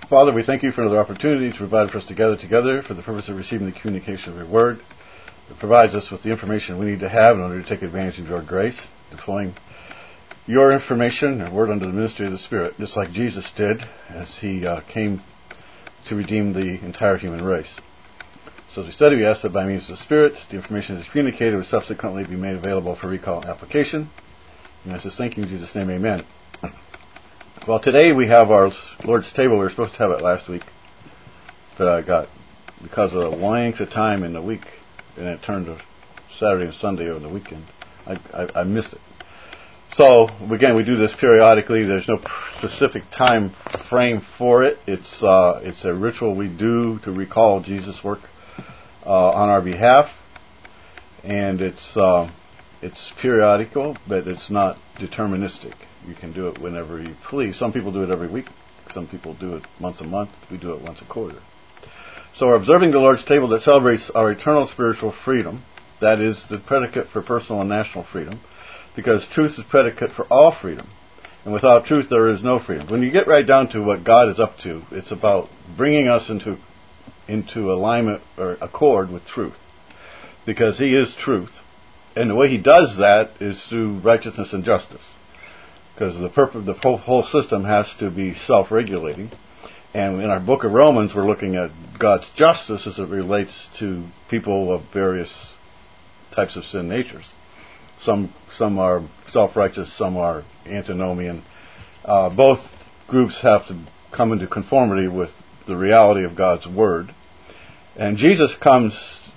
Father, we thank you for another opportunity to provide for us to gather together for the purpose of receiving the communication of your word that provides us with the information we need to have in order to take advantage of your grace, deploying your information and word under the ministry of the Spirit, just like Jesus did as he came to redeem the entire human race. So as we study, we ask that by means of the Spirit, the information that is communicated will subsequently be made available for recall and application. And I just thank you in Jesus' name, amen. Well, today we have our Lord's table. We were supposed to have it last week, but I got, because of the length of time in the week, and it turned to Saturday and Sunday over the weekend, I missed it. So, again, we do this periodically. There's no specific time frame for it. It's a ritual we do to recall Jesus' work on our behalf, and it's periodical, but it's not deterministic. You can do it whenever you please. Some people do it every week. Some people do it once a month. We do it once a quarter. So we're observing the Lord's table that celebrates our eternal spiritual freedom. That is the predicate for personal and national freedom, because truth is predicate for all freedom. And without truth, there is no freedom. When you get right down to what God is up to, it's about bringing us into alignment or accord with truth, because He is truth. And the way He does that is through righteousness and justice, because the whole system has to be self-regulating. And in our book of Romans, we're looking at God's justice as it relates to people of various types of sin natures. Some are self-righteous, some are antinomian. Both groups have to come into conformity with the reality of God's Word. And Jesus comes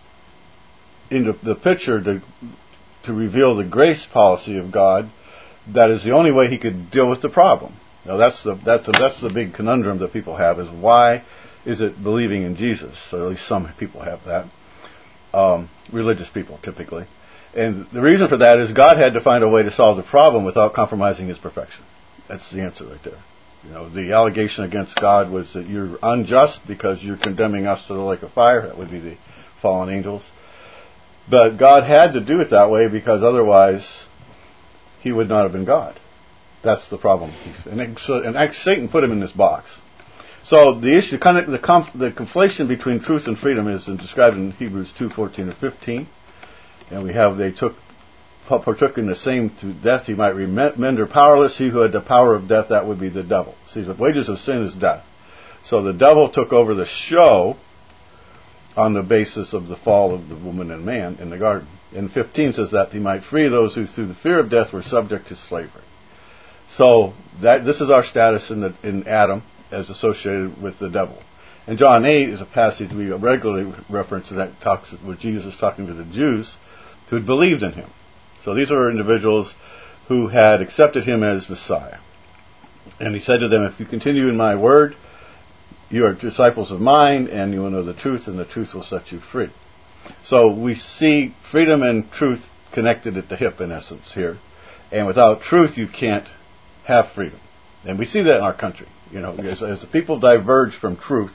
into the picture to reveal the grace policy of God. That is the only way He could deal with the problem. Now that's the big conundrum that people have, is why is it believing in Jesus? So at least some people have that. Religious people, typically. And the reason for that is God had to find a way to solve the problem without compromising His perfection. That's the answer right there. You know, the allegation against God was that you're unjust because you're condemning us to the lake of fire. That would be the fallen angels. But God had to do it that way because otherwise He would not have been God. That's the problem. And Satan put Him in this box. So the issue, the conflation between truth and freedom is described in Hebrews 2:14-15. And we have, partook in the same through death, he might render powerless. He who had the power of death, that would be the devil. See, the wages of sin is death. So the devil took over the show on the basis of the fall of the woman and man in the garden. And 15 says that he might free those who through the fear of death were subject to slavery. So this is our status in Adam as associated with the devil. And John 8 is a passage we regularly reference that talks where Jesus is talking to the Jews who had believed in Him. So these are individuals who had accepted Him as Messiah. And He said to them, if you continue in my word, you are disciples of mine, and you will know the truth, and the truth will set you free. So we see freedom and truth connected at the hip, in essence, here. And without truth, you can't have freedom. And we see that in our country. You know, as the people diverge from truth,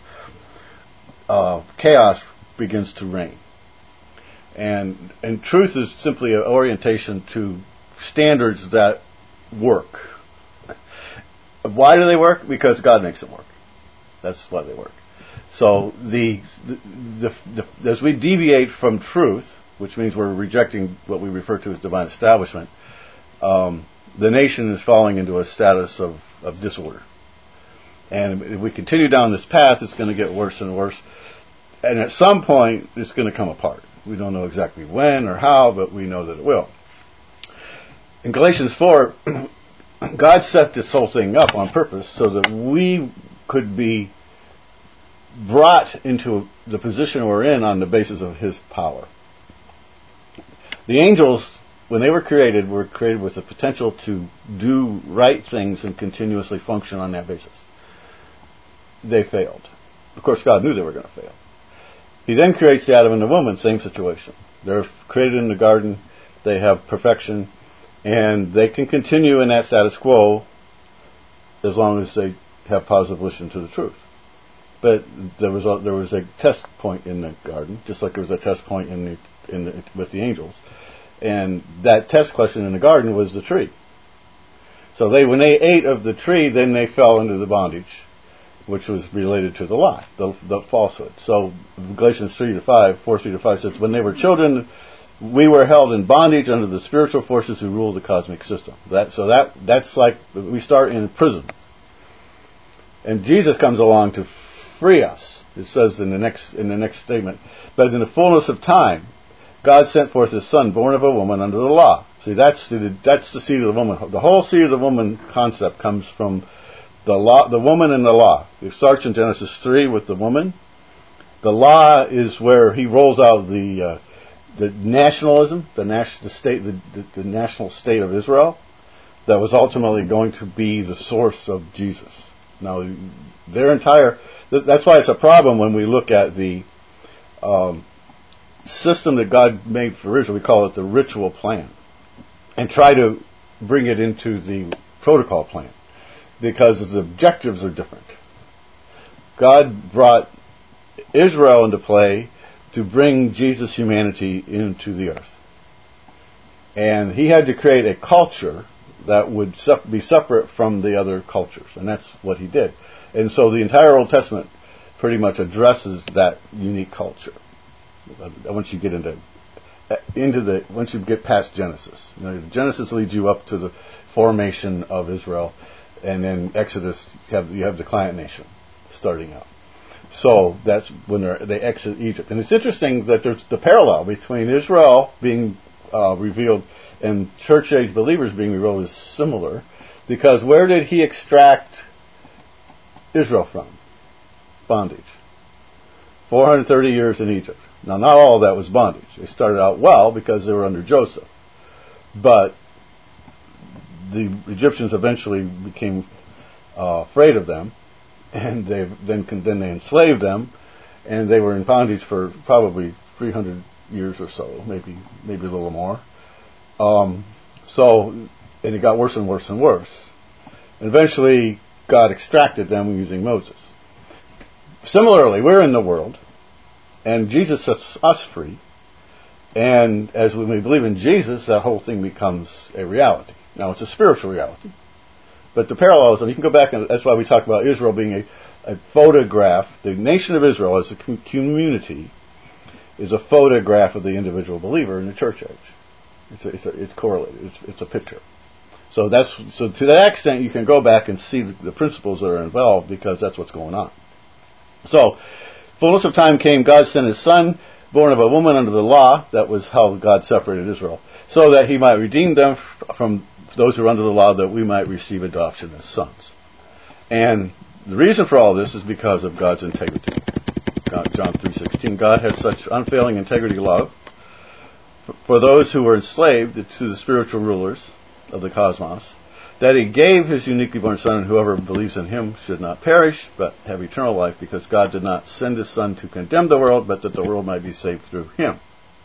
chaos begins to reign. And truth is simply an orientation to standards that work. Why do they work? Because God makes them work. That's why they work. So as we deviate from truth, which means we're rejecting what we refer to as divine establishment, the nation is falling into a status of disorder. And if we continue down this path, it's going to get worse and worse. And at some point, it's going to come apart. We don't know exactly when or how, but we know that it will. In Galatians 4, God set this whole thing up on purpose so that we could be brought into the position we're in on the basis of His power. The angels, when they were created with the potential to do right things and continuously function on that basis. They failed. Of course, God knew they were going to fail. He then creates the Adam and the woman, same situation. They're created in the garden, they have perfection, and they can continue in that status quo as long as they have positive listen to the truth. But there was a test point in the garden, just like there was a test point with the angels. And that test question in the garden was the tree. So when they ate of the tree, then they fell into the bondage. which was related to the lie, the falsehood. So Galatians 4:3-5 says, when they were children, we were held in bondage under the spiritual forces who rule the cosmic system. That's like we start in prison. And Jesus comes along to free us. It says in the next statement, but in the fullness of time, God sent forth His Son, born of a woman under the law. See, that's the seed of the woman. The whole seed of the woman concept comes from the law, the woman and the law. It starts in Genesis 3 with the woman. The law is where He rolls out the nationalism, the national state of Israel, that was ultimately going to be the source of Jesus. Now, that's why it's a problem when we look at the system that God made for Israel. We call it the ritual plan, and try to bring it into the protocol plan, because the objectives are different. God brought Israel into play to bring Jesus' humanity into the earth. And He had to create a culture that would be separate from the other cultures. And that's what He did. And so the entire Old Testament pretty much addresses that unique culture. Once you get once you get past Genesis. Genesis leads you up to the formation of Israel. And then Exodus, you have the client nation starting out. So that's when they exit Egypt. And it's interesting that there's the parallel between Israel being revealed and church age believers being revealed is similar, because where did He extract Israel from? Bondage. 430 years in Egypt. Now, not all of that was bondage. They started out well because they were under Joseph. But the Egyptians eventually became afraid of them, and they enslaved them, and they were in bondage for probably 300 years or so, maybe a little more. And it got worse and worse and worse. And eventually, God extracted them using Moses. Similarly, we're in the world, and Jesus sets us free. And as we believe in Jesus, that whole thing becomes a reality. Now, it's a spiritual reality. But the parallels, and you can go back, and that's why we talk about Israel being a photograph. The nation of Israel as a community is a photograph of the individual believer in the church age. It's correlated. It's a picture. So to that extent, you can go back and see the principles that are involved, because that's what's going on. So, fullness of time came. God sent His Son, born of a woman under the law. That was how God separated Israel, so that He might redeem them from those who are under the law, that we might receive adoption as sons. And the reason for all this is because of God's integrity. John 3:16. God had such unfailing integrity love for those who were enslaved to the spiritual rulers of the cosmos, that He gave His uniquely born Son, and whoever believes in Him should not perish, but have eternal life, because God did not send His Son to condemn the world, but that the world might be saved through Him.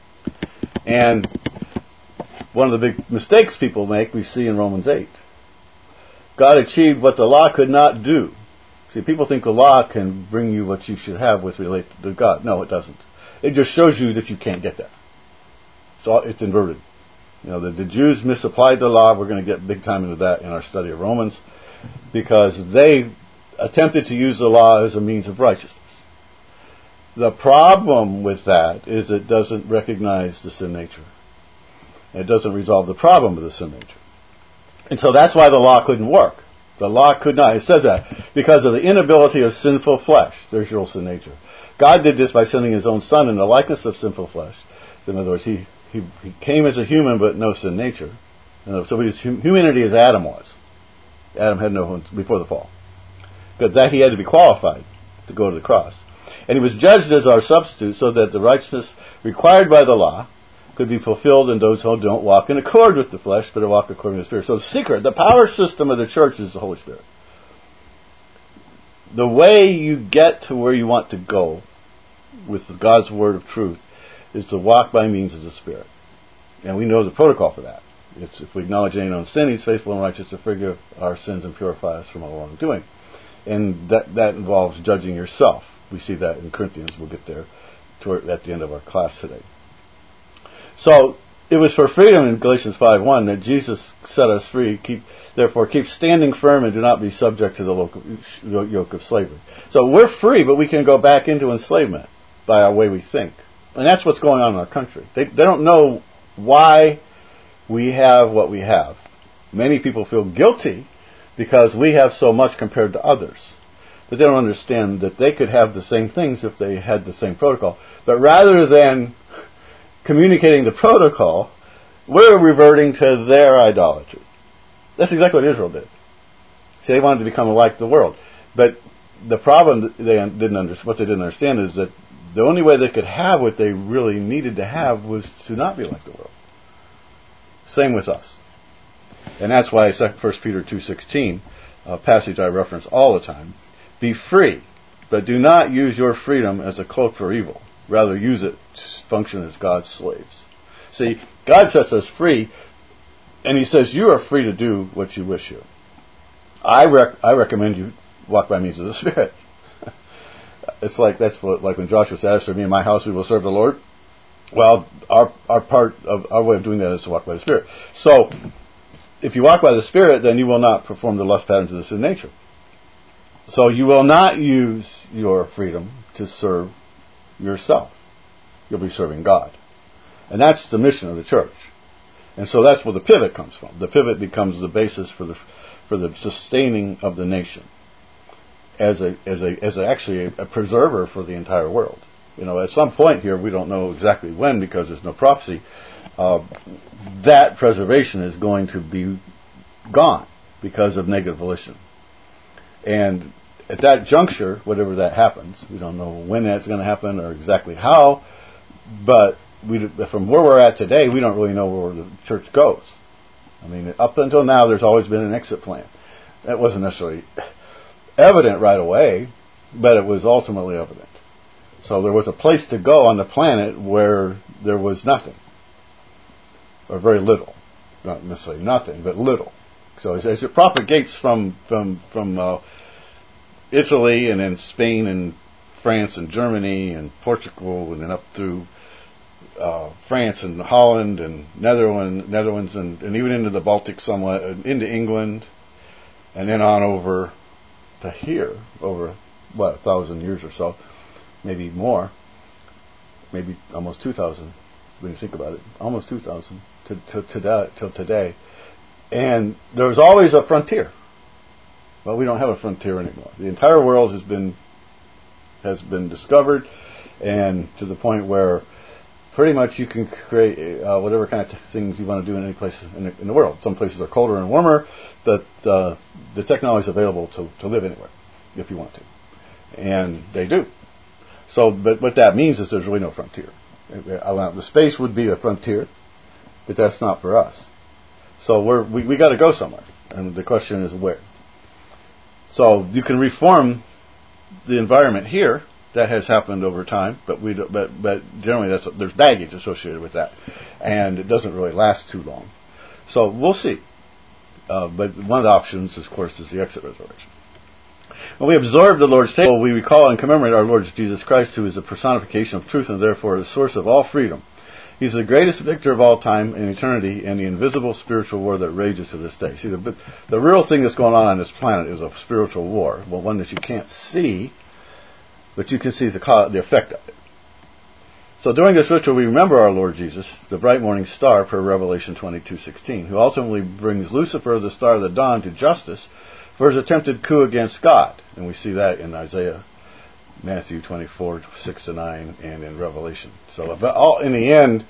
And one of the big mistakes people make, we see in Romans 8. God achieved what the law could not do. See, people think the law can bring you what you should have with relate to God. No, it doesn't. It just shows you that you can't get there. So it's inverted. The Jews misapplied the law. We're going to get big time into that in our study of Romans, because they attempted to use the law as a means of righteousness. The problem with that is it doesn't recognize the sin nature. It doesn't resolve the problem of the sin nature. And so that's why the law couldn't work. The law could not. It says that because of the inability of sinful flesh. There's your sin nature. God did this by sending His own Son in the likeness of sinful flesh. In other words, He came as a human but no sin nature. So His humanity as Adam was. Adam had no before the fall. Because that He had to be qualified to go to the cross. And He was judged as our substitute, so that the righteousness required by the law could be fulfilled in those who don't walk in accord with the flesh, but walk according to the Spirit. So the secret, the power system of the church is the Holy Spirit. The way you get to where you want to go with God's word of truth is to walk by means of the Spirit. And we know the protocol for that. It's if we acknowledge any known sin, He's faithful and righteous to forgive our sins and purify us from all wrongdoing. And that involves judging yourself. We see that in Corinthians. We'll get there at the end of our class today. So it was for freedom in Galatians 5:1 that Jesus set us free. Therefore, keep standing firm and do not be subject to the yoke of slavery. So we're free, but we can go back into enslavement by our way we think. And that's what's going on in our country. They don't know why we have what we have. Many people feel guilty because we have so much compared to others. But they don't understand that they could have the same things if they had the same protocol. But rather than communicating the protocol, we're reverting to their idolatry. That's exactly what Israel did. See, they wanted to become like the world. But the problem what they didn't understand is that the only way they could have what they really needed to have was to not be like the world. Same with us. And that's why 1 Peter 2:16, a passage I reference all the time, be free, but do not use your freedom as a cloak for evil. Rather, use it to function as God's slaves. See, God sets us free, and He says you are free to do what you wish to. I recommend you walk by means of the Spirit. It's like like when Joshua said, "As for me and my house, we will serve the Lord." Well, our part of our way of doing that is to walk by the Spirit. So, if you walk by the Spirit, then you will not perform the lust patterns of the sin nature. So you will not use your freedom to serve yourself. You'll be serving God. And that's the mission of the church. And so that's where the pivot comes from. The pivot becomes the basis for the sustaining of the nation as actually a preserver for the entire world. You know, at some point here, we don't know exactly when because there's no prophecy, that preservation is going to be gone because of negative volition. And at that juncture, whatever that happens, we don't know when that's going to happen or exactly how, but from where we're at today, we don't really know where the church goes. I mean, up until now, there's always been an exit plan. That wasn't necessarily evident right away, but it was ultimately evident. So there was a place to go on the planet where there was nothing, or very little. Not necessarily nothing, but little. So as it propagates from Italy and then Spain and France and Germany and Portugal and then up through France and Holland and Netherlands and even into the Baltic somewhat, into England, and then on over to here, over 1,000 years or so, maybe more, maybe almost 2,000 when you think about it, almost 2,000 till today. And there was always a frontier. Well, we don't have a frontier anymore. The entire world has been discovered, and to the point where pretty much you can create whatever kind of things you want to do in any place in the world. Some places are colder and warmer, but the technology is available to live anywhere if you want to, and they do. So, but what that means is there's really no frontier. The space would be a frontier, but that's not for us. So we got to go somewhere, and the question is where. So you can reform the environment here. That has happened over time, but generally there's baggage associated with that, and it doesn't really last too long. So we'll see. But one of the options, of course, is the exit resurrection. When we observe the Lord's table, we recall and commemorate our Lord Jesus Christ, who is the personification of truth and therefore the source of all freedom. He's the greatest victor of all time and eternity in the invisible spiritual war that rages to this day. See, the real thing that's going on this planet is a spiritual war, well, one that you can't see, but you can see the effect of it. So during this ritual, we remember our Lord Jesus, the bright morning star, per Revelation 22:16, who ultimately brings Lucifer, the star of the dawn, to justice for his attempted coup against God. And we see that in Isaiah, Matthew 24:6-9, and in Revelation. So in the end,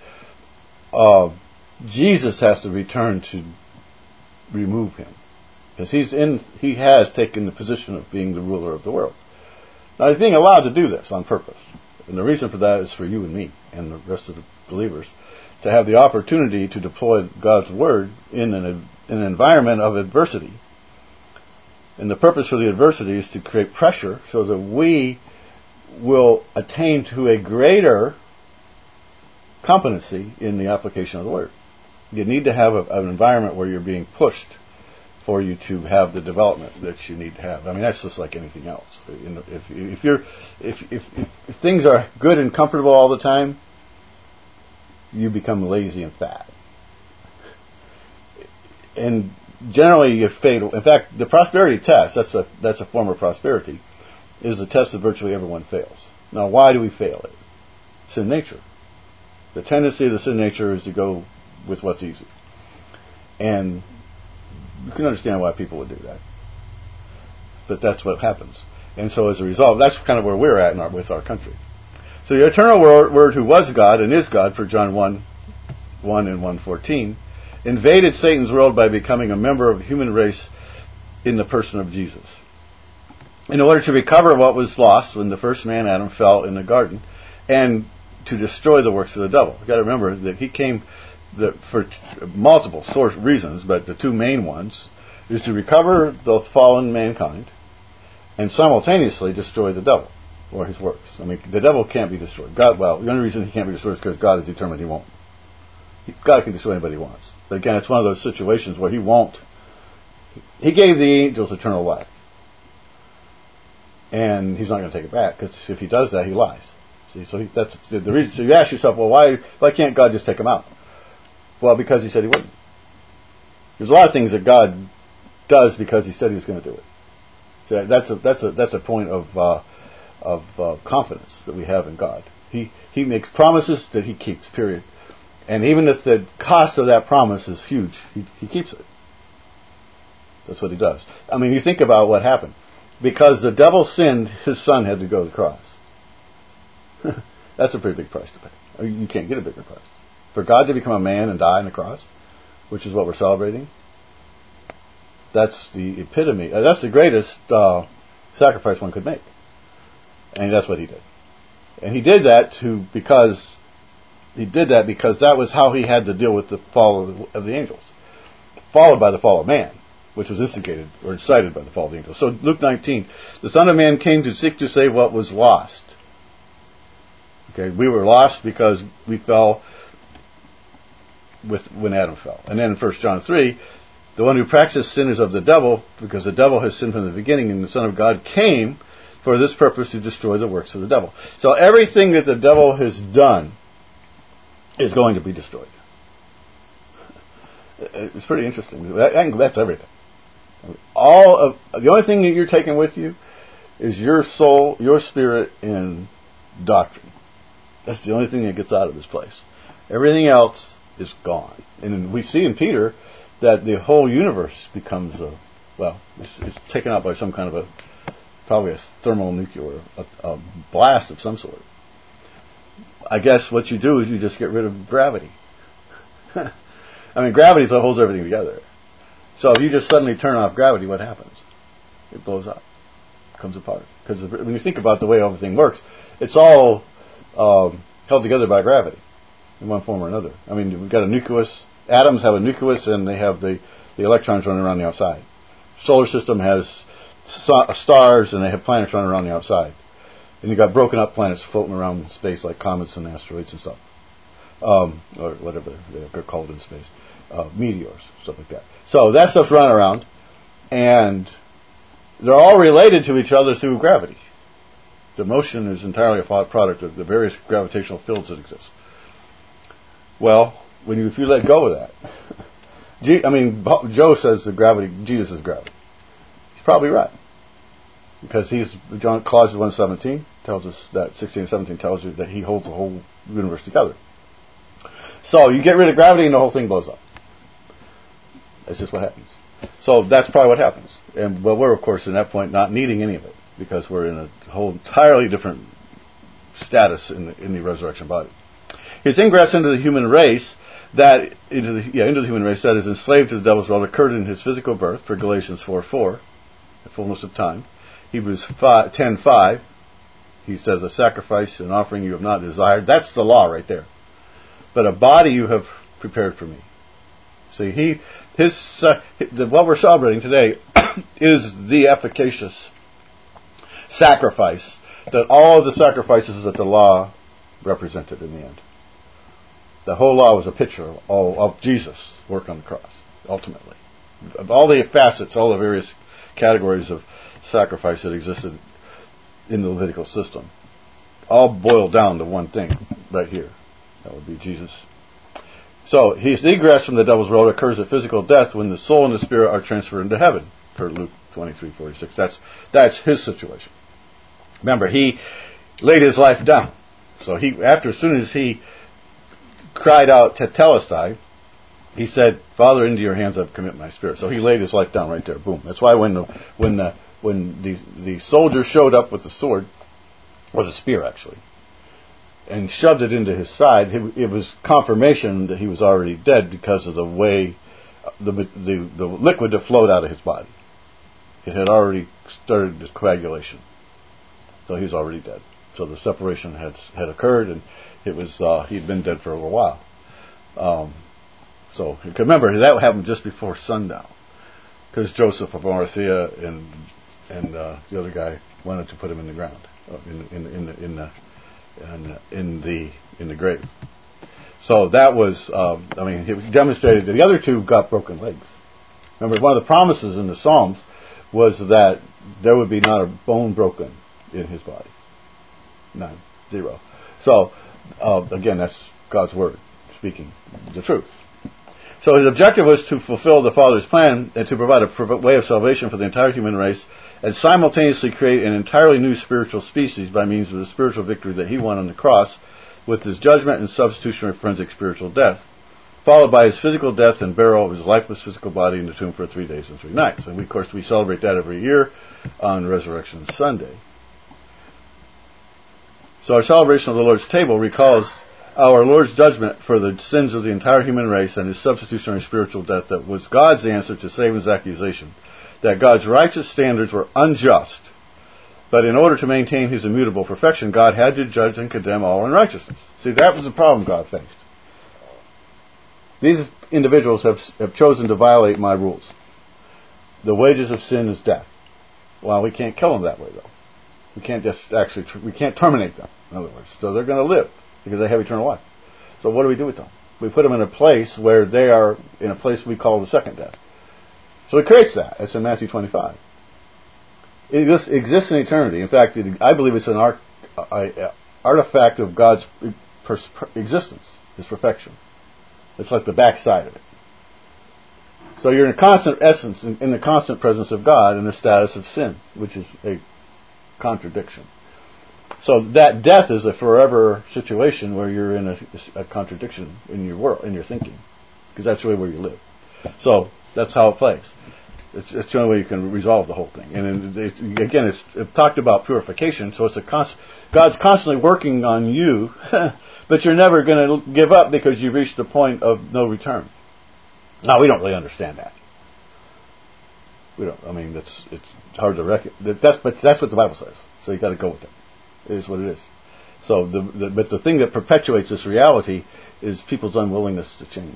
Jesus has to return to remove him, because he has taken the position of being the ruler of the world. Now, he's being allowed to do this on purpose. And the reason for that is for you and me and the rest of the believers to have the opportunity to deploy God's Word in an environment of adversity. And the purpose for the adversity is to create pressure so that we will attain to a greater competency in the application of the Word. You need to have an environment where you're being pushed for you to have the development that you need to have. I mean, that's just like anything else. You know, if things are good and comfortable all the time, you become lazy and fat. And generally you fail. In fact, the prosperity test, that's a form of prosperity, is a test that virtually everyone fails. Now, why do we fail it? Sin nature. The tendency of the sin nature is to go with what's easy. And you can understand why people would do that. But that's what happens. And so as a result, that's kind of where we're at with our country. So the eternal Word who was God and is God, for John 1 and 1:14, invaded Satan's world by becoming a member of the human race in the person of Jesus. In order to recover what was lost when the first man, Adam, fell in the garden, and to destroy the works of the devil. You've got to remember that he came for multiple reasons, but the two main ones is to recover the fallen mankind and simultaneously destroy the devil or his works. I mean, the devil can't be destroyed. The only reason he can't be destroyed is because God has determined he won't. God can destroy anybody he wants. But again, it's one of those situations where he won't. He gave the angels eternal life. And he's not going to take it back, because if he does that, he lies. See, so that's the reason. So you ask yourself, well, why can't God just take them out? Well, because he said he wouldn't. There's a lot of things that God does because he said he was going to do it. So that's a point of confidence that we have in God. He makes promises that he keeps. Period. And even if the cost of that promise is huge, he keeps it. That's what he does. I mean, you think about what happened. Because the devil sinned, his son had to go to the cross. That's a pretty big price to pay. You can't get a bigger price. For God to become a man and die on the cross, which is what we're celebrating, that's the epitome. That's the greatest sacrifice one could make. And that's what he did. And he did that because that was how he had to deal with the fall of the angels, followed by the fall of man, which was instigated or incited by the fall of the angels. So Luke 19, the Son of Man came to seek to save what was lost. Okay, we were lost because we fell when Adam fell. And then in 1 John 3, the one who practices sin is of the devil, because the devil has sinned from the beginning, and the Son of God came for this purpose, to destroy the works of the devil. So everything that the devil has done is going to be destroyed. It's pretty interesting. That's everything. The only thing that you're taking with you is your soul, your spirit, and doctrine. That's the only thing that gets out of this place. Everything else is gone. And we see in Peter that the whole universe becomes it's taken out by some kind of probably a thermonuclear, a blast of some sort. I guess what you do is you just get rid of gravity. I mean, gravity is what holds everything together. So if you just suddenly turn off gravity, what happens? It blows up. It comes apart. Because when you think about the way everything works, it's all held together by gravity in one form or another. I mean, we've got a nucleus. Atoms have a nucleus, and they have the electrons running around the outside. Solar system has stars, and they have planets running around the outside. And you've got broken up planets floating around in space like comets and asteroids and stuff. Or whatever they're called in space. Meteors, stuff like that. So that stuff's running around, and they're all related to each other through gravity. The motion is entirely a product of the various gravitational fields that exist. Well, if you let go of that, Joe says Jesus is gravity. He's probably right. Because Colossians 1:17 tells us that, 16 and 17 tells you that he holds the whole universe together. So you get rid of gravity and the whole thing blows up. That's just what happens. So that's probably what happens. And we're of course in that point not needing any of it, because we're in a whole entirely different status in the resurrection body. His ingress into the human race that is enslaved to the devil's world occurred in his physical birth, for Galatians 4:4, the fullness of time. Hebrews 10:5, he says, a sacrifice and offering you have not desired. That's the law right there. But a body you have prepared for me. See, what we're celebrating today is the efficacious sacrifice that all of the sacrifices that the law represented in the end. The whole law was a picture of Jesus' work on the cross, ultimately. Of all the facets, all the various categories of sacrifice that existed in the Levitical system, all boiled down to one thing right here. That would be Jesus So his egress from the devil's world occurs at physical death when the soul and the spirit are transferred into heaven, per Luke 23:46. That's his situation. Remember, he laid his life down. So as soon as he cried out Tetelestai, he said, "Father, into your hands I've committed my spirit." So he laid his life down right there. Boom. That's why when the soldier showed up with the sword, or the spear actually, and shoved it into his side, it was confirmation that he was already dead because of the way the liquid that flowed out of his body. It had already started the coagulation, so he was already dead. So the separation had occurred, and it was he'd been dead for a little while. So remember, that happened just before sundown, because Joseph of Arimathea and the other guy wanted to put him in the ground, in the grave. So that was, he demonstrated that the other two got broken legs. Remember, one of the promises in the Psalms was that there would be not a bone broken in his body. None. Zero. So, again, that's God's word speaking the truth. So his objective was to fulfill the Father's plan and to provide a way of salvation for the entire human race, and simultaneously create an entirely new spiritual species by means of the spiritual victory that he won on the cross with his judgment and substitutionary forensic spiritual death, followed by his physical death and burial of his lifeless physical body in the tomb for 3 days and 3 nights. And of course we celebrate that every year on Resurrection Sunday. So our celebration of the Lord's table recalls our Lord's judgment for the sins of the entire human race and his substitutionary spiritual death that was God's answer to Satan's accusation that God's righteous standards were unjust, but in order to maintain his immutable perfection, God had to judge and condemn all unrighteousness. See, that was the problem God faced. These individuals have chosen to violate my rules. The wages of sin is death. Well, we can't kill them that way, though. We can't we can't terminate them, in other words. So they're going to live because they have eternal life. So what do we do with them? We put them in a place where they are in a place we call the second death. So it creates that. It's in Matthew 25. It exists in eternity. In fact, I believe it's an artifact of God's existence, his perfection. It's like the backside of it. So you're in a constant essence, in the constant presence of God in the status of sin, which is a contradiction. So that death is a forever situation where you're in a contradiction in your world, in your thinking, because that's really where you live. So that's how it plays. It's the only way you can resolve the whole thing. And it's talked about purification, so it's God's constantly working on you, but you're never going to give up because you've reached the point of no return. Now, we don't really understand that. We don't. I mean, it's hard to reckon. But that's what the Bible says. So you've got to go with it. It is what it is. So, but the thing that perpetuates this reality is people's unwillingness to change.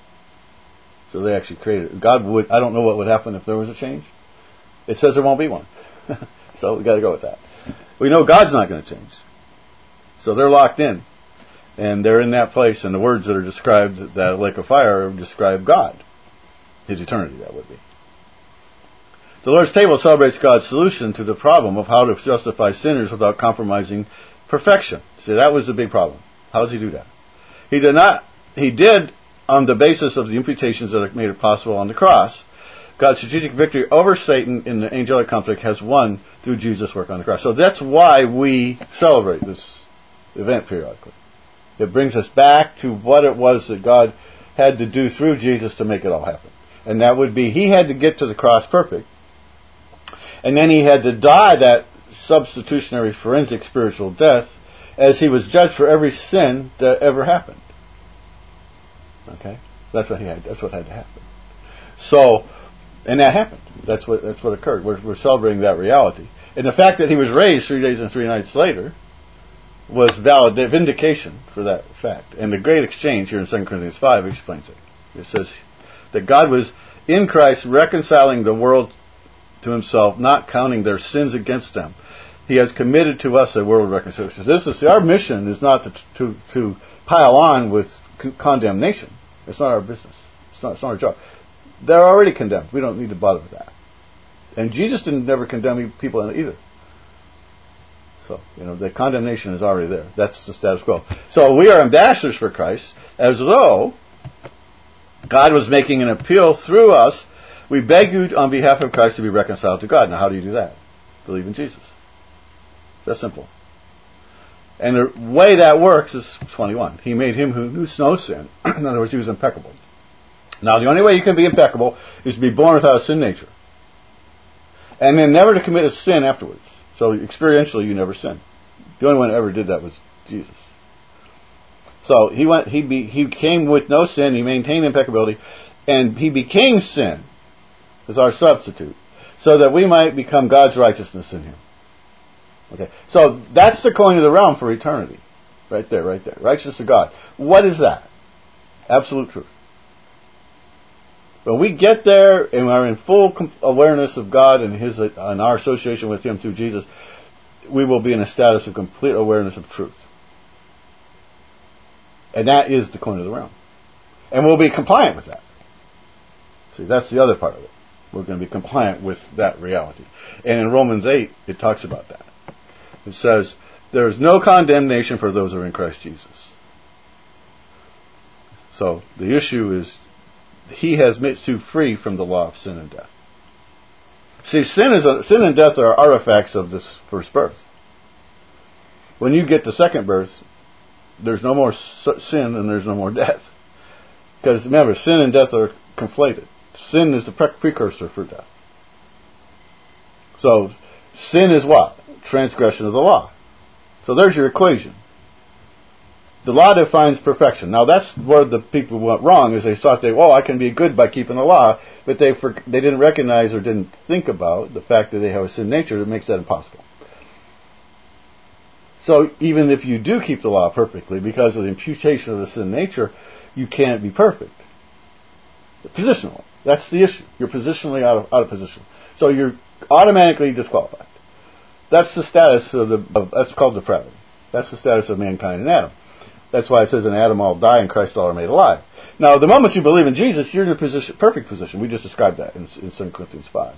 So they actually created it. I don't know what would happen if there was a change. It says there won't be one. So we've got to go with that. We know God's not going to change. So they're locked in. And they're in that place, and the words that are described, that lake of fire, describe God. His eternity, that would be. The Lord's table celebrates God's solution to the problem of how to justify sinners without compromising perfection. See, that was the big problem. How does he do that? He did on the basis of the imputations that made it possible on the cross. God's strategic victory over Satan in the angelic conflict has won through Jesus' work on the cross. So that's why we celebrate this event periodically. It brings us back to what it was that God had to do through Jesus to make it all happen. And that would be, he had to get to the cross perfect, and then he had to die that substitutionary forensic spiritual death as he was judged for every sin that ever happened. Okay? That's what had to happen. So, and that happened. That's what occurred. We're celebrating that reality. And the fact that he was raised 3 days and 3 nights later was valid vindication for that fact. And the great exchange here in 2 Corinthians 5 explains it. It says that God was in Christ reconciling the world to himself, not counting their sins against them. He has committed to us a world of reconciliation. Our mission is not to pile on with condemnation. It's not our business. It's not our job. They're already condemned. We don't need to bother with that. And Jesus didn't never condemn people either. So, the condemnation is already there. That's the status quo. So we are ambassadors for Christ, as though God was making an appeal through us. We beg you on behalf of Christ to be reconciled to God. Now, how do you do that? Believe in Jesus. It's that simple. And the way that works is 21. He made him who knew no sin. In other words, he was impeccable. Now, the only way you can be impeccable is to be born without a sin nature. And then never to commit a sin afterwards. So experientially, you never sin. The only one who ever did that was Jesus. So he came with no sin. He maintained impeccability. And he became sin as our substitute, so that we might become God's righteousness in him. Okay, so that's the coin of the realm for eternity. Right there. Righteousness of God. What is that? Absolute truth. When we get there and are in full awareness of God and our association with him through Jesus, we will be in a status of complete awareness of truth. And that is the coin of the realm. And we'll be compliant with that. See, that's the other part of it. We're going to be compliant with that reality. And in Romans 8, it talks about that. It says, there is no condemnation for those who are in Christ Jesus. So, the issue is, he has made you free from the law of sin and death. See, sin and death are artifacts of this first birth. When you get the second birth, there's no more sin and there's no more death. Because remember, sin and death are conflated. Sin is the precursor for death. So, sin is what? Transgression of the law. So there's your equation. The law defines perfection. Now that's where the people went wrong, is they thought I can be good by keeping the law, but they didn't recognize or didn't think about the fact that they have a sin nature that makes that impossible. So even if you do keep the law perfectly, because of the imputation of the sin nature, you can't be perfect. Positionally. That's the issue. You're positionally out of position. So you're automatically disqualified. That's the status that's called depravity. That's the status of mankind in Adam. That's why it says in Adam all die and Christ all are made alive. Now, the moment you believe in Jesus, you're in a perfect position. We just described that in 2 Corinthians 5.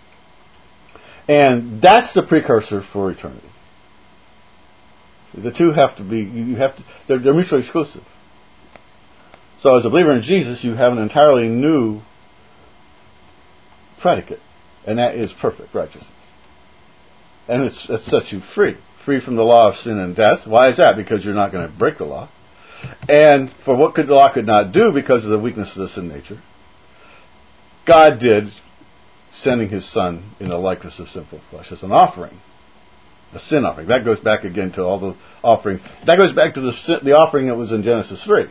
And that's the precursor for eternity. The two have to be, they're mutually exclusive. So as a believer in Jesus, you have an entirely new predicate, and that is perfect righteousness. And it sets you free from the law of sin and death. Why is that? Because you're not going to break the law. And for what the law could not do because of the weakness of the sin nature, God did, sending his Son in the likeness of sinful flesh as an offering, a sin offering. That goes back again to all the offerings. That goes back to the offering that was in Genesis 3.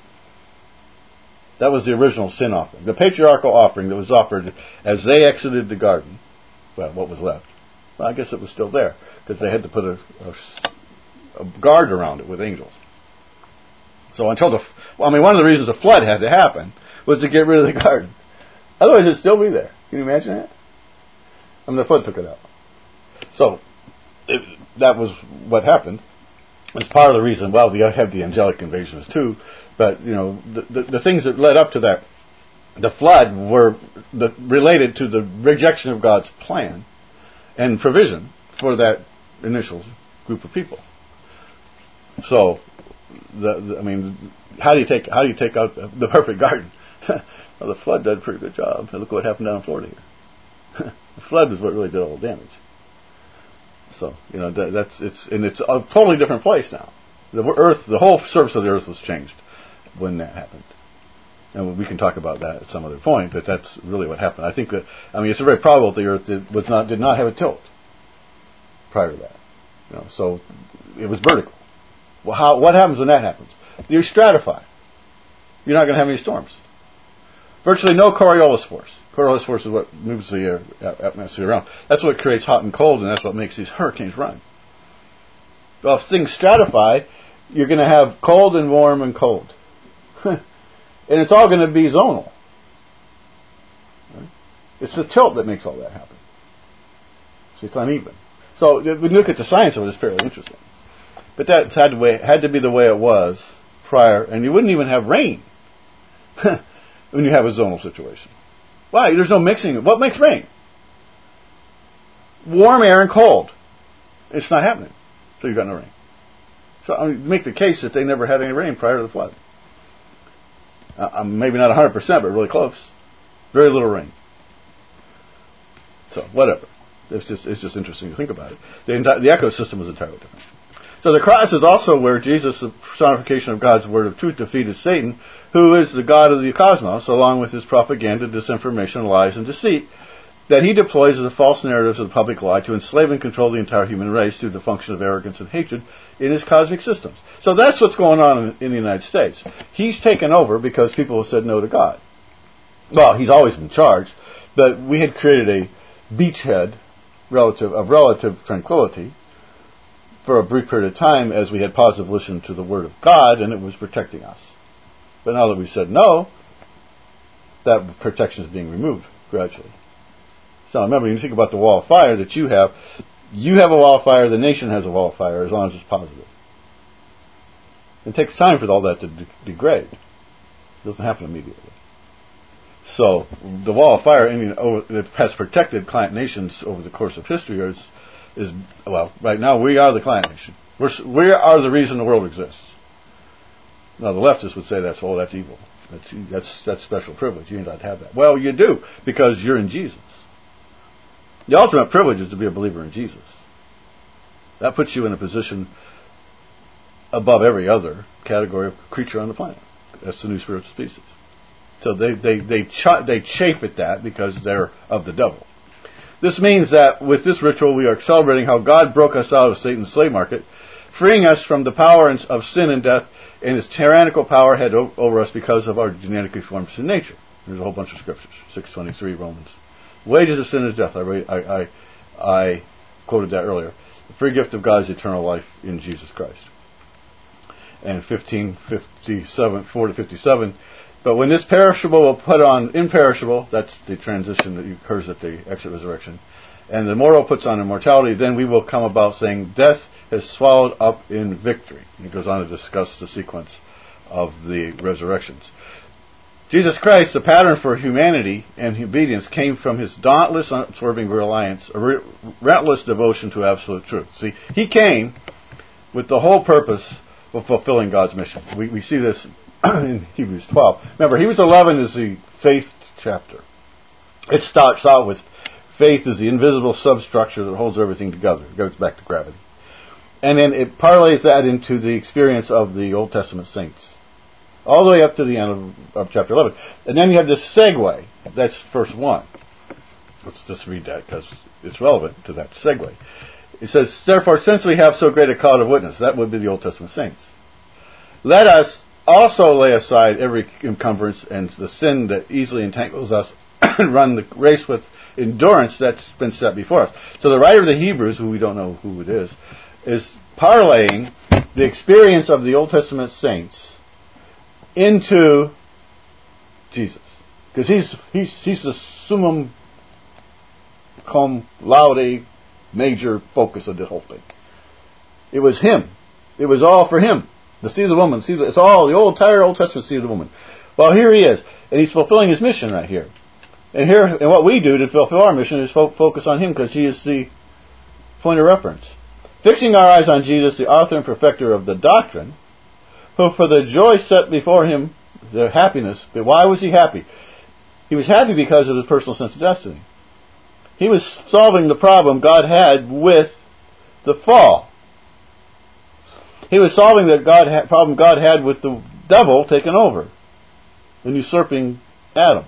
That was the original sin offering. The patriarchal offering that was offered as they exited the garden. Well, what was left? Well, I guess it was still there, because they had to put a guard around it with angels. So until one of the reasons the flood had to happen was to get rid of the garden. Otherwise it'd still be there. Can you imagine that? The flood took it out. So, that was what happened. It's part of the reason, you have the angelic invasions too, but, the things that led up to that, the flood, were related to the rejection of God's plan and provision for that initial group of people. So, how do you take out the perfect garden? Well, the flood did a pretty good job. Look what happened down in Florida here. The flood was what really did all the damage. So, it's a totally different place now. The whole surface of the earth was changed when that happened. And we can talk about that at some other point, but that's really what happened. I think that, it's very probable that the earth did not have a tilt prior to that. So it was vertical. Well, what happens when that happens? You stratify. You're not going to have any storms. Virtually no Coriolis force. Coriolis force is what moves the atmosphere around. That's what creates hot and cold, and that's what makes these hurricanes run. Well, if things stratify, you're going to have cold and warm and cold. And it's all going to be zonal. Right? It's the tilt that makes all that happen. So it's uneven. So when you look at the science of it, it's fairly interesting. But that had to be the way it was prior, and you wouldn't even have rain when you have a zonal situation. Why? There's no mixing. What makes rain? Warm air and cold. It's not happening. So you've got no rain. So make the case that they never had any rain prior to the flood. Maybe not 100%, but really close. Very little rain. So, whatever. It's just interesting to think about it. The ecosystem was entirely different. So the cross is also where Jesus, the personification of God's word of truth, defeated Satan, who is the god of the cosmos, along with his propaganda, disinformation, lies, and deceit, that he deploys as the false narratives of the public lie to enslave and control the entire human race through the function of arrogance and hatred in his cosmic systems. So that's what's going on in the United States. He's taken over because people have said no to God. Well, he's always been charged, but we had created a beachhead of relative tranquility for a brief period of time as we had positive listen to the Word of God, and it was protecting us. But now that we've said no, that protection is being removed gradually. So remember, when you think about the wall of fire that you have a wall of fire, the nation has a wall of fire, as long as it's positive. It takes time for all that to degrade. It doesn't happen immediately. So the wall of fire that has protected client nations over the course of history right now we are the client nation. We are the reason the world exists. Now the leftists would say that's evil. That's special privilege. You do not have that. Well, you do, because you're in Jesus. The ultimate privilege is to be a believer in Jesus. That puts you in a position above every other category of creature on the planet. That's the new spiritual species. So they chafe at that because they're of the devil. This means that with this ritual we are celebrating how God broke us out of Satan's slave market, freeing us from the power of sin and death, and his tyrannical power had over us because of our genetically formed sin nature. There's a whole bunch of scriptures. 6:23 Romans. Wages of sin is death. I quoted that earlier. The free gift of God is eternal life in Jesus Christ. And 15:57, 4-57. But when this perishable will put on imperishable, that's the transition that occurs at the exit resurrection, and the mortal puts on immortality, then we will come about saying, death is swallowed up in victory. And he goes on to discuss the sequence of the resurrections. Jesus Christ, the pattern for humanity and obedience, came from his dauntless, unswerving reliance, a relentless devotion to absolute truth. See, he came with the whole purpose of fulfilling God's mission. We see this in Hebrews 12. Remember, Hebrews 11 is the faith chapter. It starts out with faith is the invisible substructure that holds everything together. It goes back to gravity. And then it parlays that into the experience of the Old Testament saints, all the way up to the end of chapter 11. And then you have this segue. That's verse 1. Let's just read that because it's relevant to that segue. It says, therefore, since we have so great a cloud of witness, that would be the Old Testament saints, let us also lay aside every encumbrance and the sin that easily entangles us and run the race with endurance that's been set before us. So the writer of the Hebrews, who we don't know who it is parlaying the experience of the Old Testament saints into Jesus. Because he's the summum cum laude major focus of the whole thing. It was him. It was all for him. The seed of the woman. It's all the entire Old Testament seed of the woman. Well, here he is, and he's fulfilling his mission right here. And what we do to fulfill our mission is focus on him, because he is the point of reference. Fixing our eyes on Jesus, the author and perfecter of the doctrine, who for the joy set before him, the happiness. But why was he happy? He was happy because of his personal sense of destiny. He was solving the problem God had with the fall. He was solving the problem God had with the devil taking over and usurping Adam.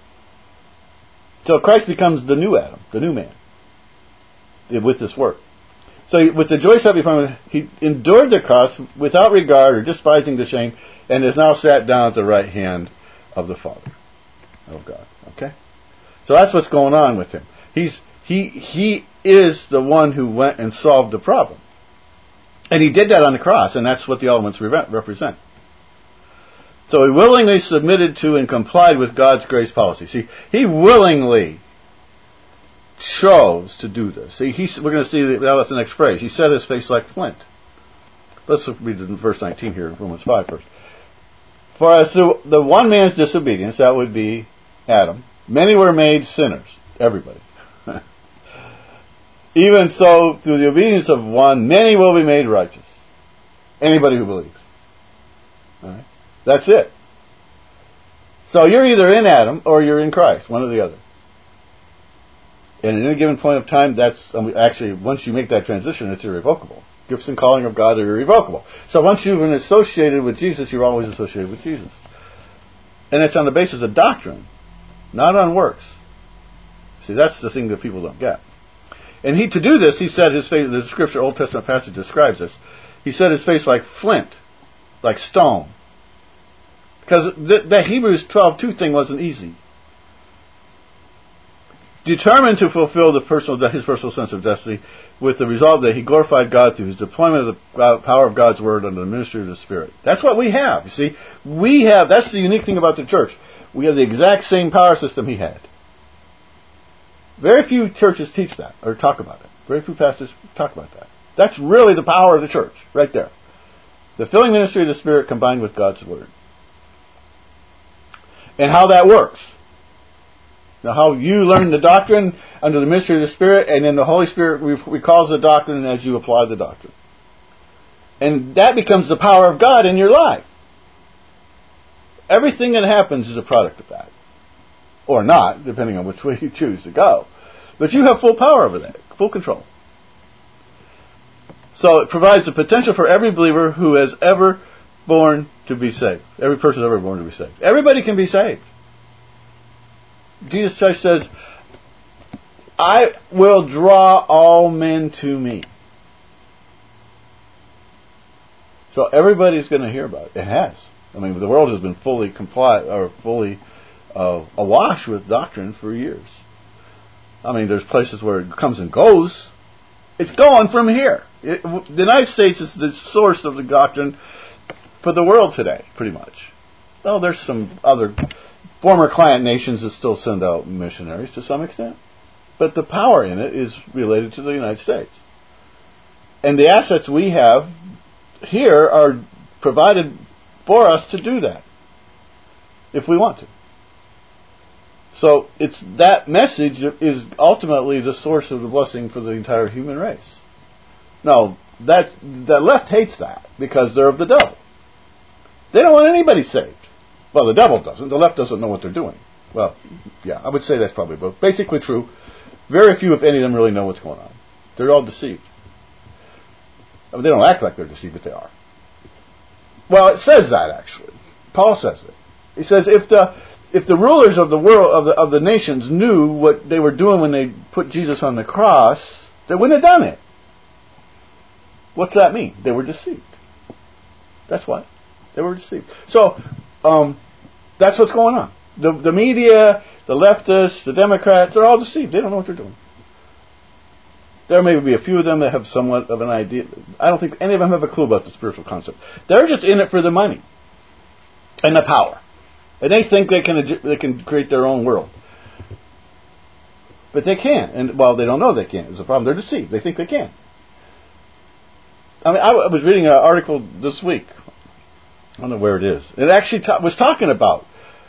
So Christ becomes the new Adam, the new man, with this work. So with the joy set before him, he endured the cross without regard or despising the shame, and is now sat down at the right hand of the Father, of God. Okay? So that's what's going on with him. He is the one who went and solved the problem. And he did that on the cross, and that's what the elements represent. So he willingly submitted to and complied with God's grace policy. See, he willingly chose to do this. See, we're going to see that's the next phrase. He set his face like flint. Let's read it in verse 19 here, Romans 5 first. For as through the one man's disobedience, that would be Adam, many were made sinners. Everybody. Even so, through the obedience of one, many will be made righteous. Anybody who believes. All right? That's it. So you're either in Adam or you're in Christ, one or the other. And at any given point of time, actually, once you make that transition, it's irrevocable. Gifts and calling of God are irrevocable. So once you've been associated with Jesus, you're always associated with Jesus. And it's on the basis of doctrine, not on works. See, that's the thing that people don't get. And to do this, he set his face, the scripture, Old Testament passage describes this, he set his face like flint, like stone. Because that Hebrews 12:2 thing wasn't easy. Determined to fulfill his personal sense of destiny, with the result that he glorified God through his deployment of the power of God's word under the ministry of the Spirit. That's what we have. You see, that's the unique thing about the church. We have the exact same power system he had. Very few churches teach that or talk about it. Very few pastors talk about that. That's really the power of the church, right there. The filling ministry of the Spirit combined with God's word. And how that works. Now, how you learn the doctrine under the ministry of the Spirit, and then the Holy Spirit recalls the doctrine as you apply the doctrine. And that becomes the power of God in your life. Everything that happens is a product of that. Or not, depending on which way you choose to go. But you have full power over that, full control. So it provides the potential for every believer who has ever born to be saved. Every person ever born to be saved. Everybody can be saved. Jesus Christ says, I will draw all men to me. So everybody's going to hear about it. It has. I mean, the world has been fully awash with doctrine for years. I mean, there's places where it comes and goes. It's going from here. The United States is the source of the doctrine for the world today, pretty much. Well, there's some other former client nations that still send out missionaries to some extent. But the power in it is related to the United States. And the assets we have here are provided for us to do that, if we want to. So it's that message is ultimately the source of the blessing for the entire human race. Now, the left hates that because they're of the devil. They don't want anybody saved. Well, the devil doesn't. The left doesn't know what they're doing. Well, yeah, I would say that's probably both. Basically true. Very few, if any of them, really know what's going on. They're all deceived. I mean, they don't act like they're deceived, but they are. Well, it says that, actually. Paul says it. He says, if the rulers of the world, of the nations, knew what they were doing when they put Jesus on the cross, they wouldn't have done it. What's that mean? They were deceived. That's why. They were deceived. So, that's what's going on. The media, the leftists, the Democrats, they're all deceived. They don't know what they're doing. There may be a few of them that have somewhat of an idea. I don't think any of them have a clue about the spiritual concept. They're just in it for the money and the power. And they think they can create their own world. But they can't. And, well, they don't know they can't. It's a problem. They're deceived. They think they can. I mean, I was reading an article this week. I don't know where it is. It actually was talking about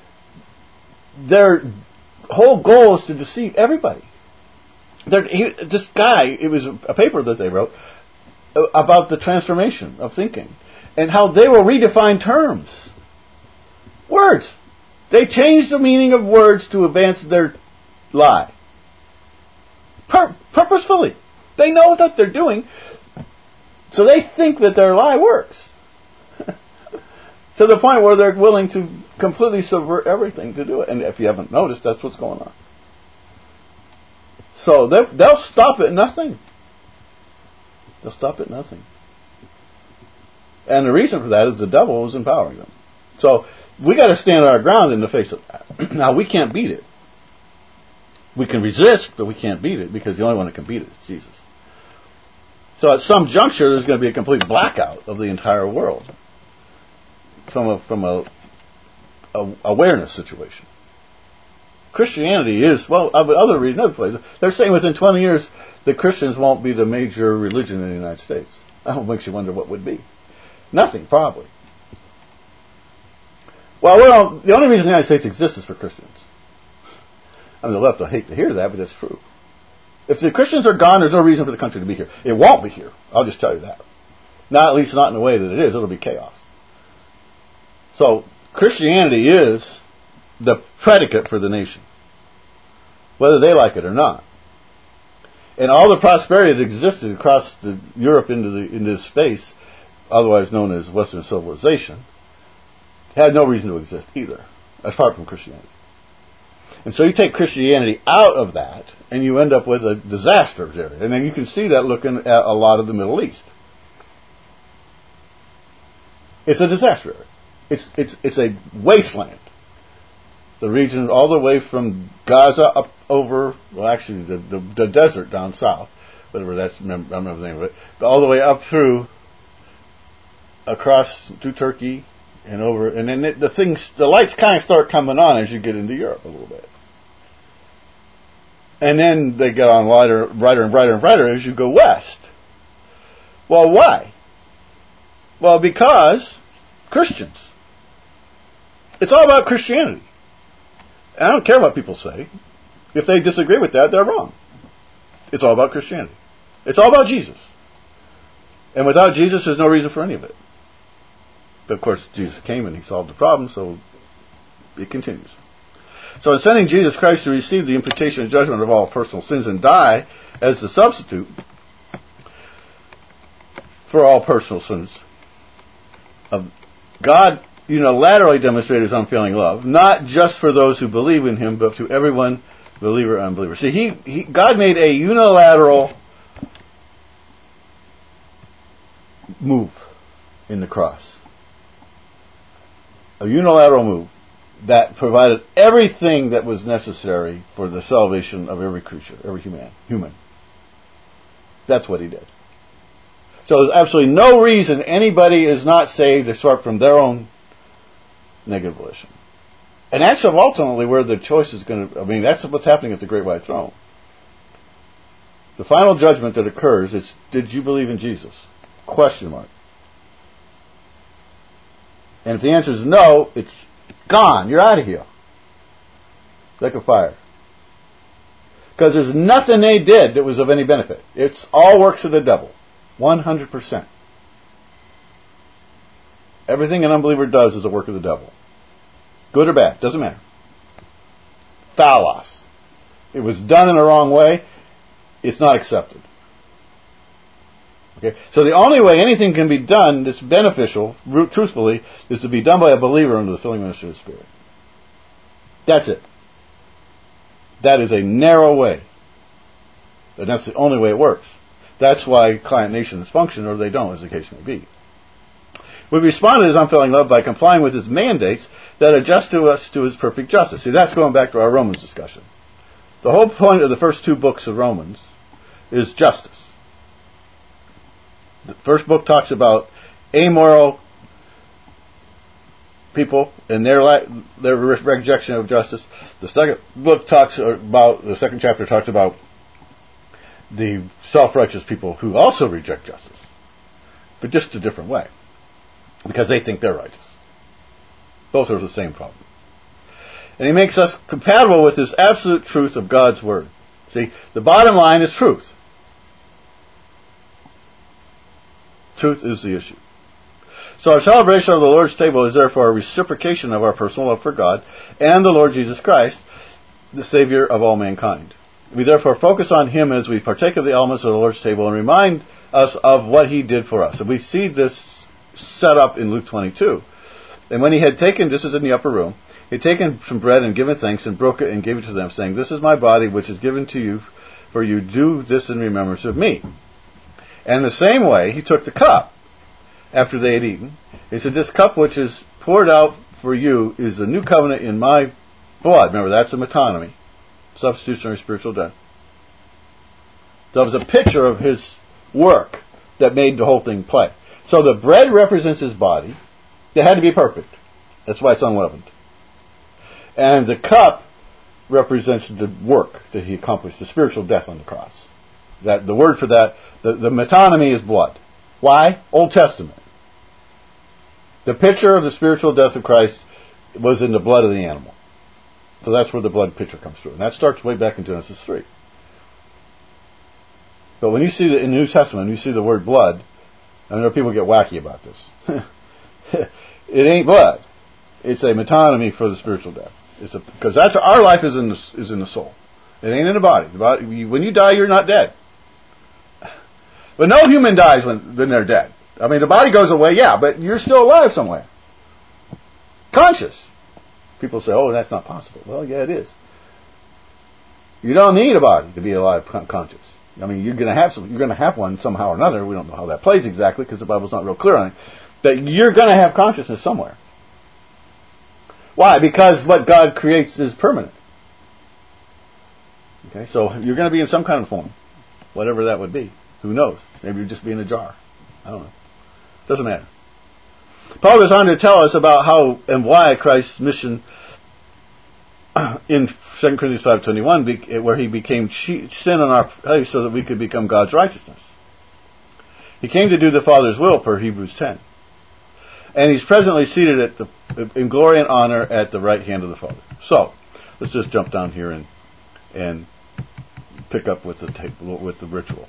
their whole goal is to deceive everybody. This guy, it was a paper that they wrote about the transformation of thinking and how they will redefine terms. Words. They change the meaning of words to advance their lie. Purposefully. They know what they're doing, so they think that their lie works. To the point where they're willing to completely subvert everything to do it. And if you haven't noticed, that's what's going on. So they'll stop at nothing. They'll stop at nothing. And the reason for that is the devil is empowering them. So we got to stand our ground in the face of that. Now, we can't beat it. We can resist, but we can't beat it because the only one that can beat it is Jesus. So at some juncture, there's going to be a complete blackout of the entire world from a awareness situation. Christianity is, well, other reading other places, they're saying within 20 years the Christians won't be the major religion in the United States. That makes you wonder what would be. Nothing, probably. Well, the only reason the United States exists is for Christians. I mean, the left will hate to hear that, but that's true. If the Christians are gone, there's no reason for the country to be here. It won't be here. I'll just tell you that. At least not in the way that it is. It'll be chaos. So, Christianity is the predicate for the nation, whether they like it or not. And all the prosperity that existed across Europe into space, otherwise known as Western civilization, had no reason to exist either, apart from Christianity. And so you take Christianity out of that, and you end up with a disaster area. And then you can see that looking at a lot of the Middle East. It's a disaster area. It's a wasteland. The region all the way from Gaza up over, well, actually the desert down south, whatever that's, I remember the name of it, all the way up through, across to Turkey and over, and then the lights kind of start coming on as you get into Europe a little bit. And then they get on brighter and brighter and brighter as you go west. Well, why? Well, because Christians. It's all about Christianity. And I don't care what people say. If they disagree with that, they're wrong. It's all about Christianity. It's all about Jesus. And without Jesus, there's no reason for any of it. But of course, Jesus came and he solved the problem, so it continues. So in sending Jesus Christ to receive the imputation and judgment of all personal sins and die as the substitute for all personal sins, God unilaterally demonstrated his unfailing love, not just for those who believe in him, but to everyone, believer and unbeliever. See, God made a unilateral move in the cross. A unilateral move that provided everything that was necessary for the salvation of every creature, every human. That's what he did. So there's absolutely no reason anybody is not saved except from their own negative volition. And that's ultimately where the choice is going to, that's what's happening at the Great White Throne. The final judgment that occurs is, did you believe in Jesus? Question mark. And if the answer is no, it's gone. You're out of here. Like a fire. Because there's nothing they did that was of any benefit. It's all works of the devil. 100%. Everything an unbeliever does is a work of the devil. Good or bad, doesn't matter. Phalos. It was done in the wrong way, it's not accepted. Okay? So the only way anything can be done that's beneficial, truthfully, is to be done by a believer under the filling ministry of the Spirit. That's it. That is a narrow way. And that's the only way it works. That's why client nations function, or they don't, as the case may be. We respond to his unfailing love by complying with his mandates that adjust to us to his perfect justice. See, that's going back to our Romans discussion. The whole point of the first two books of Romans is justice. The first book talks about amoral people and their rejection of justice. The second chapter talks about the self-righteous people who also reject justice, but just a different way, because they think they're righteous. Both are the same problem. And he makes us compatible with this absolute truth of God's Word. See, the bottom line is truth. Truth is the issue. So our celebration of the Lord's table is therefore a reciprocation of our personal love for God and the Lord Jesus Christ, the Savior of all mankind. We therefore focus on him as we partake of the elements of the Lord's table and remind us of what he did for us. And we see this set up in Luke 22. And when he had taken, this is in the upper room, he had taken some bread and given thanks and broke it and gave it to them, saying, "This is my body which is given to you, for you do this in remembrance of me." And in the same way, he took the cup after they had eaten. He said, "This cup which is poured out for you is the new covenant in my blood." Remember, that's a metonymy. Substitutionary spiritual death. So it was a picture of his work that made the whole thing play. So the bread represents his body. It had to be perfect. That's why it's unleavened. And the cup represents the work that he accomplished, the spiritual death on the cross. That the word for that, the metonymy is blood. Why? Old Testament. The picture of the spiritual death of Christ was in the blood of the animal. So that's where the blood picture comes through. And that starts way back in Genesis 3. But when you see in the New Testament, you see the word blood, I know people get wacky about this. It ain't blood. It's a metonymy for the spiritual death. Because that's our life is in the soul. It ain't in the body. When you die, you're not dead. But no human dies when they're dead. I mean, the body goes away, yeah, but you're still alive somewhere. Conscious. People say, oh, that's not possible. Well, yeah, it is. You don't need a body to be alive, conscious. I mean, you're going to have one somehow or another. We don't know how that plays exactly because the Bible's not real clear on it. But you're going to have consciousness somewhere. Why? Because what God creates is permanent. Okay, so you're going to be in some kind of form, whatever that would be. Who knows? Maybe you'll just be in a jar. I don't know. Doesn't matter. Paul goes on to tell us about how and why Christ's mission in 2 Corinthians 5:21, where he became sin on our place so that we could become God's righteousness. He came to do the Father's will, per Hebrews 10. And he's presently seated in glory and honor at the right hand of the Father. So, let's just jump down here and pick up with the ritual.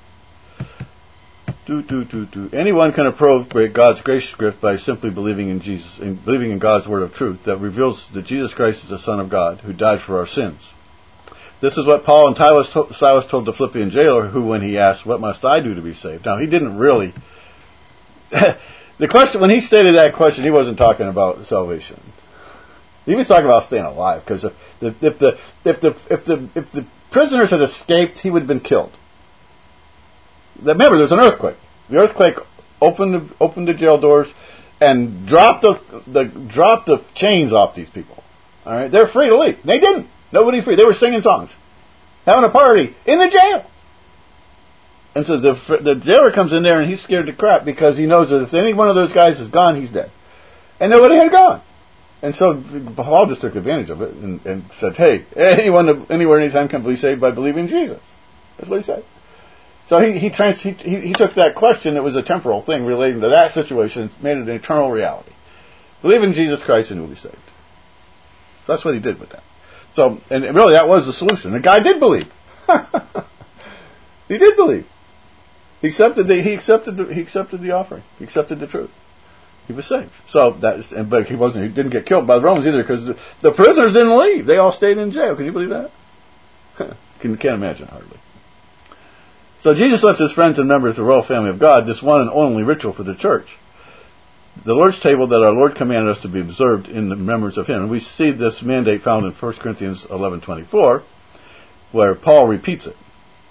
Anyone can appropriate God's gracious gift by simply believing in Jesus and believing in God's word of truth that reveals that Jesus Christ is the Son of God who died for our sins. This is what Paul and Silas told the Philippian jailer, who, when he asked, "What must I do to be saved?" Now, he didn't really. The question, when he stated that question, he wasn't talking about salvation. He was talking about staying alive, because if the prisoners had escaped, he would have been killed. Remember, there's an earthquake. The earthquake opened the jail doors and dropped the chains off these people. All right, they're free to leave. They didn't. Nobody free. They were singing songs, having a party in the jail. And so the jailer comes in there and he's scared to crap because he knows that if any one of those guys is gone, he's dead. And nobody had gone. And so Paul just took advantage of it and said, "Hey, anyone, anywhere, anytime can be saved by believing in Jesus." That's what he said. So he took that question that was a temporal thing relating to that situation and made it an eternal reality. Believe in Jesus Christ and you'll be saved. That's what he did with that. So, and really that was the solution. The guy did believe. He did believe. He accepted the offering. He accepted the truth. He was saved. So but he didn't get killed by the Romans either, because the prisoners didn't leave. They all stayed in jail. Can you believe that? Can't imagine hardly. So Jesus left his friends and members of the royal family of God this one and only ritual for the church, the Lord's table that our Lord commanded us to be observed in the remembrance of Him. And we see this mandate found in 1 Corinthians 11:24, where Paul repeats it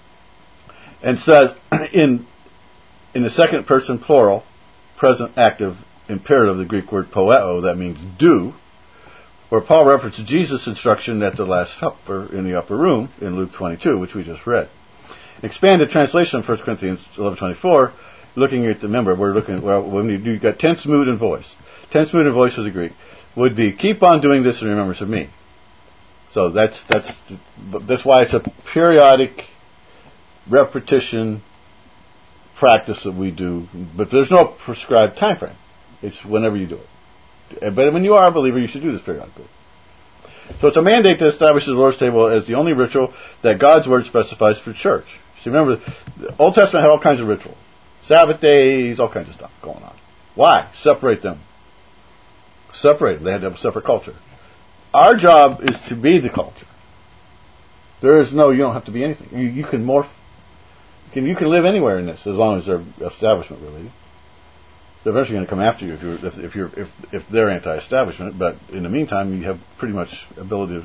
and says in the second person plural, present active imperative, the Greek word poeo, that means do, where Paul references Jesus' instruction at the Last Supper in the upper room in Luke 22, which we just read. Expanded translation of 1 Corinthians 11:24, looking at the member, when you got tense mood and voice. Tense mood and voice for the Greek would be, keep on doing this in remembrance of me. So that's why it's a periodic repetition practice that we do, but there's no prescribed time frame. It's whenever you do it. But when you are a believer, you should do this periodically. So it's a mandate that establishes the Lord's table as the only ritual that God's Word specifies for church. See, remember, the Old Testament had all kinds of rituals. Sabbath days, all kinds of stuff going on. Why? Separate them. Separate them. They had to have a separate culture. Our job is to be the culture. You don't have to be anything. You can morph. You can live anywhere in this as long as they're establishment related. They're eventually going to come after you if they're anti-establishment. But in the meantime, you have pretty much ability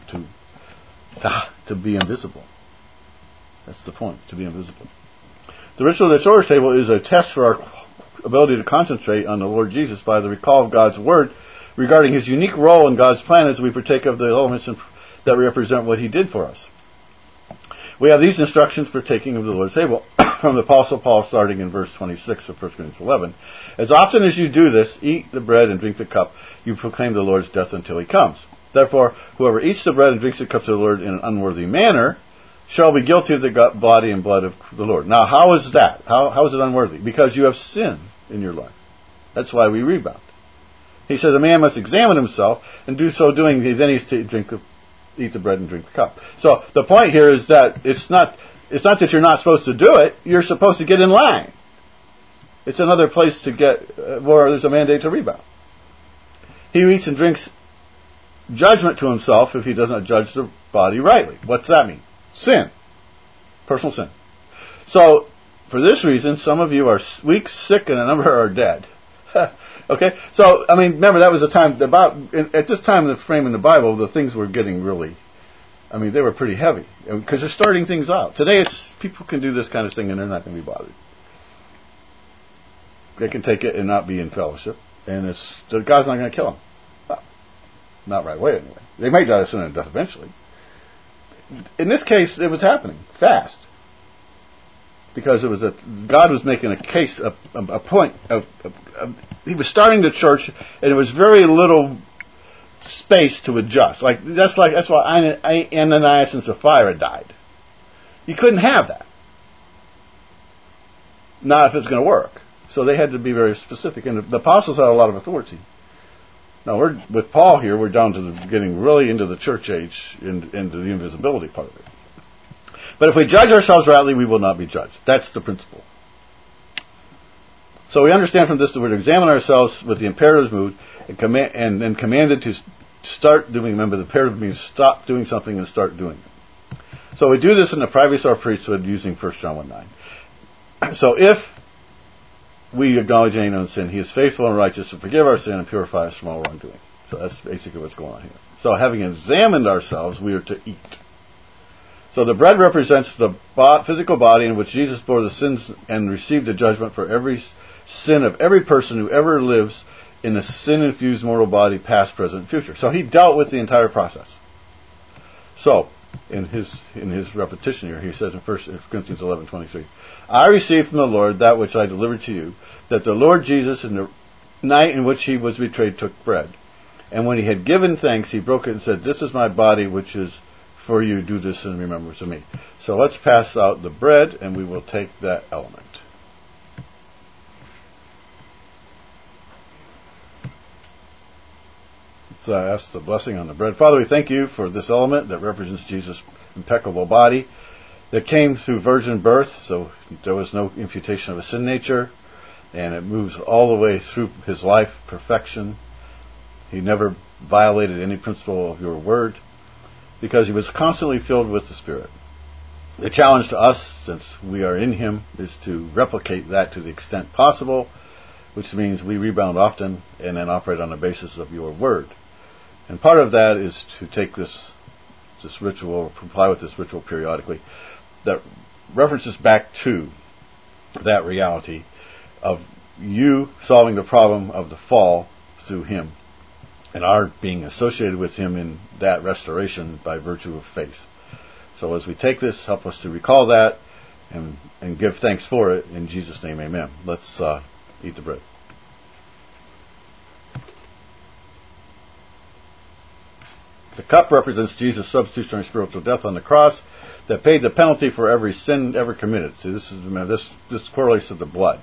to be invisible. That's the point, to be invisible. The ritual of the Lord's table is a test for our ability to concentrate on the Lord Jesus by the recall of God's Word regarding His unique role in God's plan as we partake of the elements that represent what He did for us. We have these instructions for taking of the Lord's table from the Apostle Paul, starting in verse 26 of 1 Corinthians 11. As often as you do this, eat the bread and drink the cup, you proclaim the Lord's death until He comes. Therefore, whoever eats the bread and drinks the cup to the Lord in an unworthy manner shall be guilty of the body and blood of the Lord. Now, how is that? How is it unworthy? Because you have sin in your life. That's why we rebound. He says a man must examine himself, and do so doing, then he's to eat the bread and drink the cup. So the point here is that it's not that you're not supposed to do it. You're supposed to get in line. It's another place to get where there's a mandate to rebound. He who eats and drinks judgment to himself if he does not judge the body rightly. What's that mean? Sin. Personal sin. So, for this reason, some of you are weak, sick, and a number are dead. Okay? So, remember that was a time, at this time in the frame in the Bible, the things were getting really, they were pretty heavy. Because they're starting things out. Today, people can do this kind of thing and they're not going to be bothered. They can take it and not be in fellowship. And God's not going to kill them. Well, not right away, anyway. They might die of sin and death eventually. In this case, it was happening fast. Because God was making a case, a point he was starting the church, and there was very little space to adjust. That's why Ananias and Sapphira died. You couldn't have that. Not if it's going to work. So they had to be very specific, and the apostles had a lot of authority. Now with Paul here, we're down to getting really into the church age, into the invisibility part of it. But if we judge ourselves rightly, we will not be judged. That's the principle. So we understand from this that we're to examine ourselves with the imperative mood and then commanded to start doing. Remember, the imperative means stop doing something and start doing it. So we do this in the privacy of our priesthood using 1 John 1:9. So if we acknowledge any known sin, He is faithful and righteous to forgive our sin and purify us from all wrongdoing. So that's basically what's going on here. So having examined ourselves, we are to eat. So the bread represents the physical body in which Jesus bore the sins and received the judgment for every sin of every person who ever lives in the sin-infused mortal body, past, present, and future. So He dealt with the entire process. So, in his repetition here, he says in 1 Corinthians 11:23, I received from the Lord that which I delivered to you, that the Lord Jesus, in the night in which He was betrayed, took bread. And when He had given thanks, He broke it and said, this is my body, which is for you. Do this in remembrance of me. So let's pass out the bread, and we will take that element. So I ask the blessing on the bread. Father, we thank You for this element that represents Jesus' impeccable body that came through virgin birth, so there was no imputation of a sin nature, and it moves all the way through His life, perfection. He never violated any principle of Your word, because He was constantly filled with the Spirit. The challenge to us, since we are in Him, is to replicate that to the extent possible, which means we rebound often and then operate on the basis of Your word. And part of that is to take this ritual, or comply with this ritual periodically, that references back to that reality of You solving the problem of the fall through Him, and our being associated with Him in that restoration by virtue of faith. So as we take this, help us to recall that and give thanks for it. In Jesus' name, amen. Let's eat the bread. The cup represents Jesus' substitutionary spiritual death on the cross that paid the penalty for every sin ever committed. See, this correlates to the blood.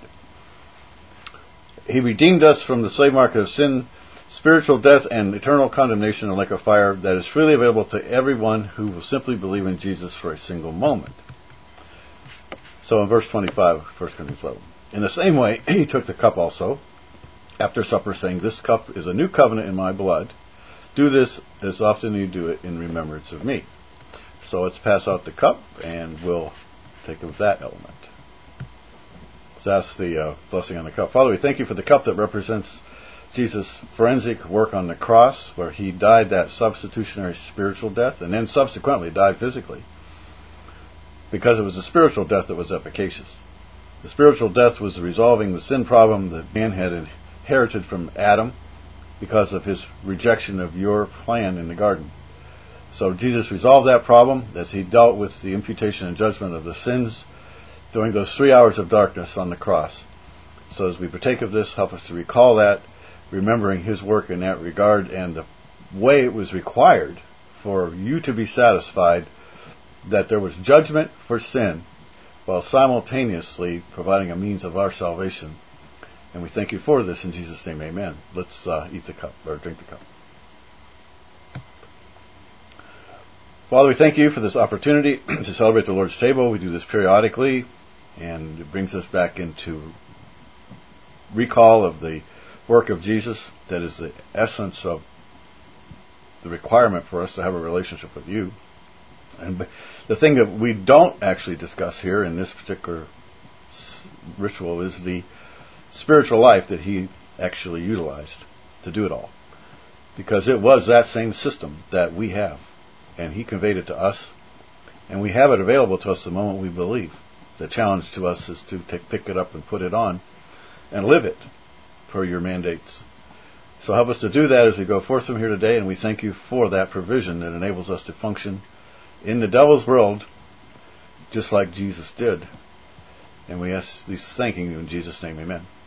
He redeemed us from the slave market of sin, spiritual death, and eternal condemnation in the lake of fire that is freely available to everyone who will simply believe in Jesus for a single moment. So in verse 25, 1 Corinthians 11. In the same way, He took the cup also after supper, saying, this cup is a new covenant in my blood. Do this as often as you do it in remembrance of me. So let's pass out the cup, and we'll take of that element. Let's ask the blessing on the cup. Father, we thank You for the cup that represents Jesus' forensic work on the cross, where He died that substitutionary spiritual death, and then subsequently died physically, because it was the spiritual death that was efficacious. The spiritual death was resolving the sin problem that man had inherited from Adam because of his rejection of Your plan in the garden. So Jesus resolved that problem as He dealt with the imputation and judgment of the sins during those 3 hours of darkness on the cross. So as we partake of this, help us to recall that, remembering His work in that regard and the way it was required for You to be satisfied that there was judgment for sin while simultaneously providing a means of our salvation. And we thank You for this in Jesus' name, amen. Let's eat the cup, or drink the cup. Father, we thank You for this opportunity to celebrate the Lord's table. We do this periodically, and it brings us back into recall of the work of Jesus that is the essence of the requirement for us to have a relationship with you. And the thing that we don't actually discuss here in this particular ritual is the spiritual life that he actually utilized to do it all. Because it was that same system that we have. And he conveyed it to us. And we have it available to us the moment we believe. The challenge to us is to pick it up and put it on and live it per your mandates. So help us to do that as we go forth from here today, and we thank you for that provision that enables us to function in the devil's world just like Jesus did. And we ask these thanking you in Jesus' name, amen.